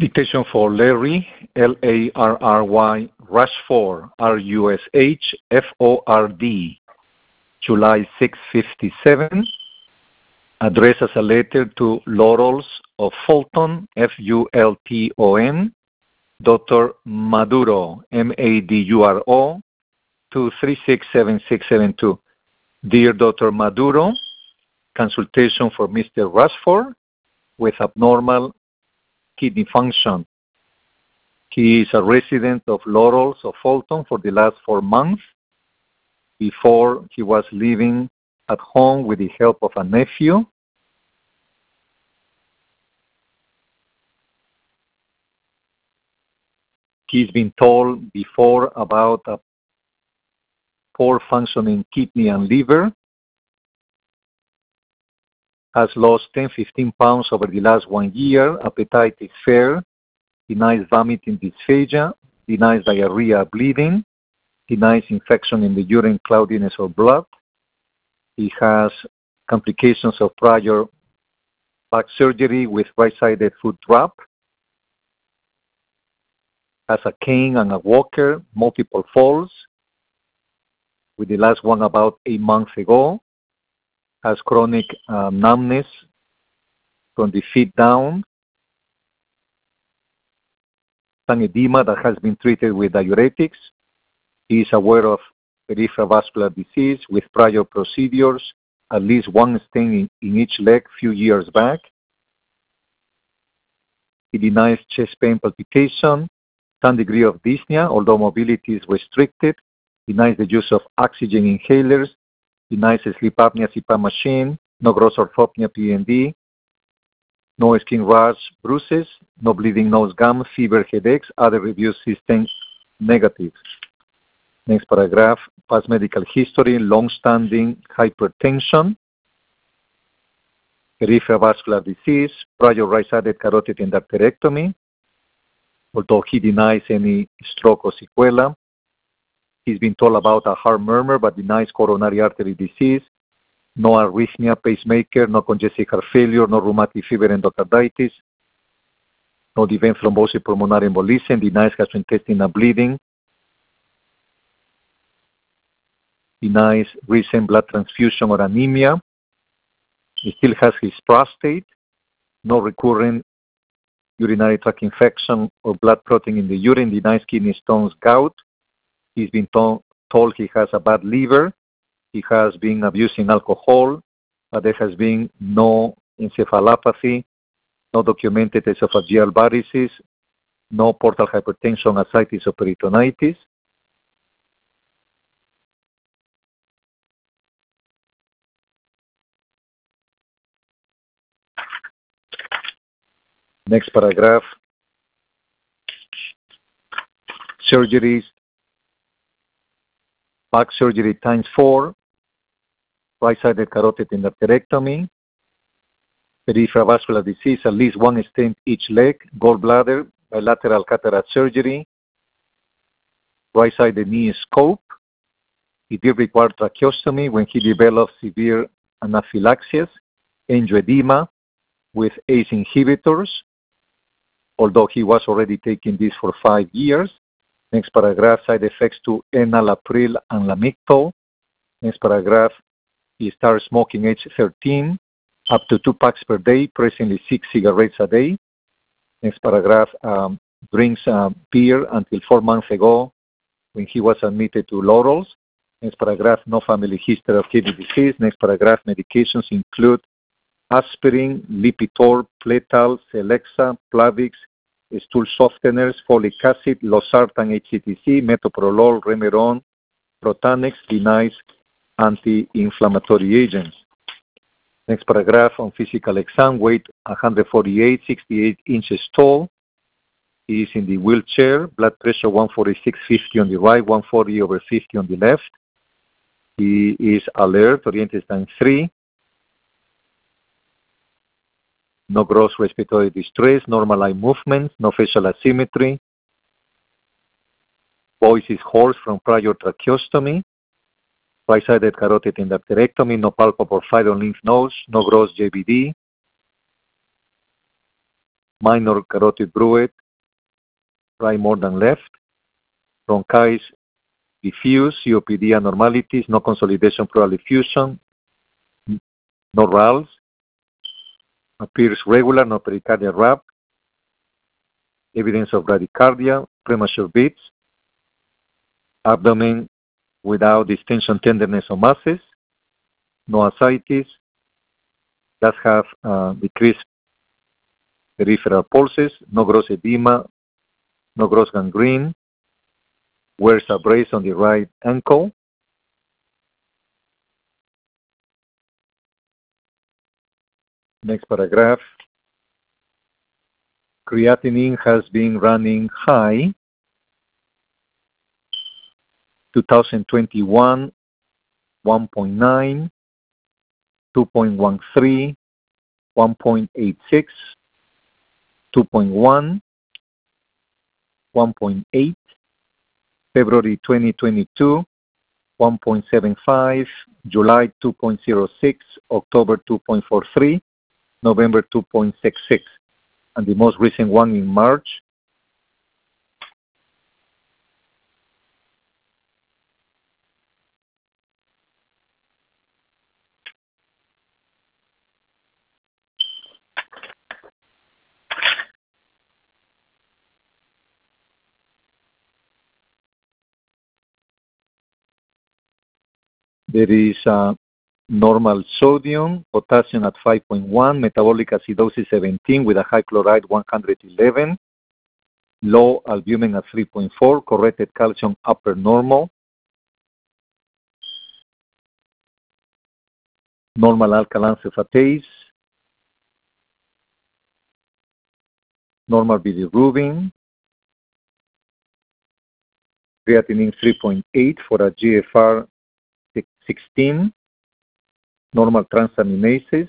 Dictation for Larry, Larry, Rushford, Rushford, July 657. Addressed as a letter to Laurels of Fulton, Fulton, Dr. Maduro, Maduro, 2367672. Dear Dr. Maduro, consultation for Mr. Rushford with abnormal kidney function. He is a resident of Laurels of Fulton for the last 4 months. Before, he was living at home with the help of a nephew. He's been told before about a poor functioning kidney and liver. Has lost 10-15 pounds over the last 1 year. Appetite is fair. Denies vomiting dysphagia. Denies diarrhea, bleeding. Denies infection in the urine, cloudiness, or blood. He has complications of prior back surgery with right-sided foot drop. Has a cane and a walker, multiple falls, with the last one about 8 months ago. Has chronic numbness from the feet down. Some edema that has been treated with diuretics. He is aware of peripheral vascular disease with prior procedures, at least 1 stent in each leg few years back. He denies chest pain, palpitation, some degree of dyspnea, although mobility is restricted. Denies the use of oxygen inhalers. Denies sleep apnea CPAP machine. No gross orthopnea PND. No skin rash, bruises. No bleeding nose, gum, fever, headaches. Other review system negative. Next paragraph. Past medical history, long-standing hypertension, peripheral vascular disease, prior right-sided carotid endarterectomy, although he denies any stroke or sequela. He's been told about a heart murmur but denies coronary artery disease, no arrhythmia, pacemaker, no congestive heart failure, no rheumatic fever, endocarditis, no event thrombosis pulmonary embolism, denies gastrointestinal bleeding, denies recent blood transfusion or anemia. He still has his prostate, no recurrent urinary tract infection or blood clotting in the urine, denies kidney stones, gout. He's been told he has a bad liver. He has been abusing alcohol, but there has been no encephalopathy, no documented esophageal varices, no portal hypertension, ascites, or peritonitis. Next paragraph. Surgeries. Back surgery ×4. Right-sided carotid endarterectomy. Peripheral vascular disease, at least 1 stent each leg. Gallbladder, bilateral cataract surgery. Right-sided knee scope. He did require tracheostomy when he developed severe anaphylaxis, angioedema with ACE inhibitors, although he was already taking this for 5 years. Next paragraph, side effects to enalapril and lamictal. Next paragraph, he started smoking age 13, up to 2 packs per day, presently 6 cigarettes a day. Next paragraph, drinks beer until 4 months ago when he was admitted to Laurels. Next paragraph, no family history of kidney disease. Next paragraph, medications include aspirin, Lipitor, Pletal, Celexa, Plavix, stool softeners, folic acid, losartan, HCTC, metoprolol, Remeron, Protanex, denies anti-inflammatory agents. Next paragraph on physical exam, weight 148, 68 inches tall. He is in the wheelchair, blood pressure 146/50 on the right, 140/50 on the left. He is alert, oriented time 3. No gross respiratory distress, normal eye movements, no facial asymmetry. Voice is hoarse from prior tracheostomy. Right-sided carotid endarterectomy, no palpable fibrous lymph nodes, no gross JVD. minor carotid bruit, right more than left, bronchitis diffuse, COPD abnormalities, no consolidation pleural effusion, no RALs, appears regular, no pericardial rap, evidence of bradycardia, premature beats, abdomen without distension, tenderness, or masses, no ascites, does have decreased peripheral pulses, no gross edema, no gross gangrene, wears a brace on the right ankle. Next paragraph. Creatinine has been running high. 2021, 1.9, 2.13, 1.86, 2.1, 1.8, February 2022, 1.75, July 2.06, October 2.43, November 2.66, and the most recent one in March. There is normal sodium, potassium at 5.1, metabolic acidosis 17 with a high chloride 111, low albumin at 3.4, corrected calcium upper normal, normal alkaline sulfatase, normal bilirubin, creatinine 3.8 for a GFR 16, normal transaminases,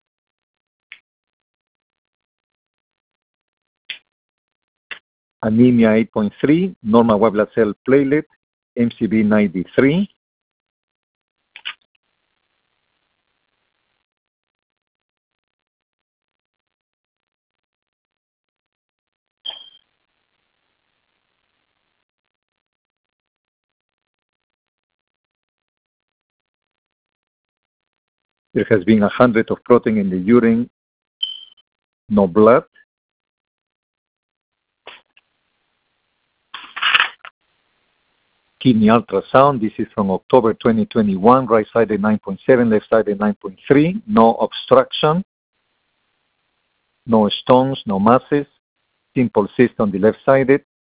anemia 8.3, normal white blood cell platelet, MCV 93, there has been 100 of protein in the urine, no blood. Kidney ultrasound, this is from October 2021, right side at 9.7, left side at 9.3, no obstruction, no stones, no masses, simple cyst on the left side.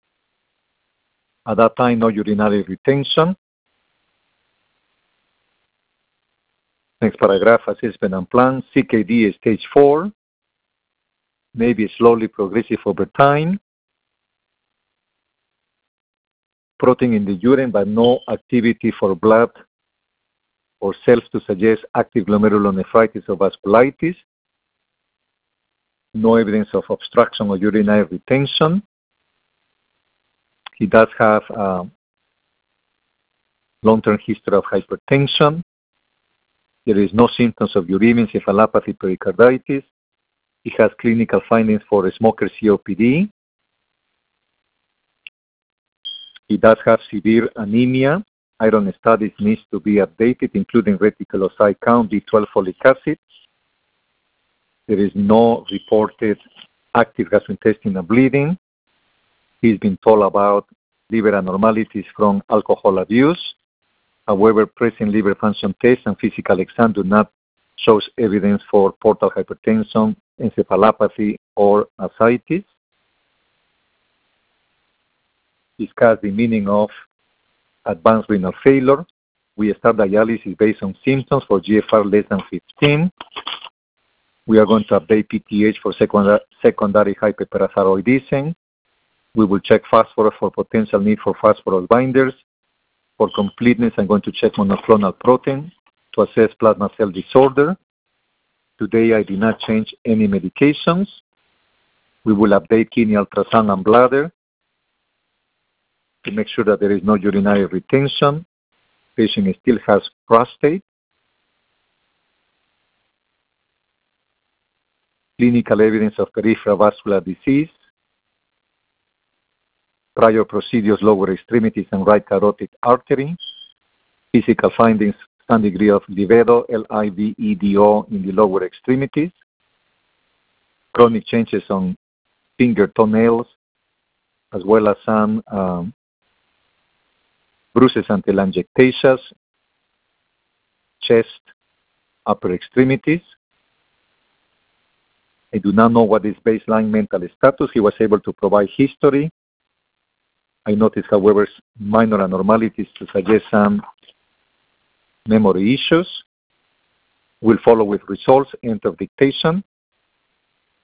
At that time, no urinary retention. Next paragraph, assessment and plan. CKD is stage 4, maybe slowly progressive over time. Protein in the urine, but no activity for blood or cells to suggest active glomerulonephritis or vasculitis. No evidence of obstruction or urinary retention. He does have a long-term history of hypertension. There is no symptoms of uremia, encephalopathy, pericarditis. He has clinical findings for smoker COPD. He does have severe anemia. Iron studies needs to be updated, including reticulocyte count, B12 folic acid. There is no reported active gastrointestinal bleeding. He's been told about liver abnormalities from alcohol abuse. However, present liver function tests and physical exam do not show evidence for portal hypertension, encephalopathy, or ascites. Discuss the meaning of advanced renal failure. We start dialysis based on symptoms for GFR less than 15. We are going to update PTH for secondary hyperparathyroidism. We will check phosphorus for potential need for phosphorus binders. For completeness, I'm going to check monoclonal protein to assess plasma cell disorder. Today, I did not change any medications. We will update kidney ultrasound and bladder to make sure that there is no urinary retention. Patient still has prostate. clinical evidence of peripheral vascular disease, prior procedures, lower extremities and right carotid artery, physical findings, some degree of livedo, L-I-V-E-D-O in the lower extremities, chronic changes on finger toenails, as well as some bruises and telangiectasias, chest, upper extremities. I do not know what his baseline mental status. He was able to provide history. I noticed, however, minor abnormalities to suggest some memory issues. We'll follow with results, end of dictation.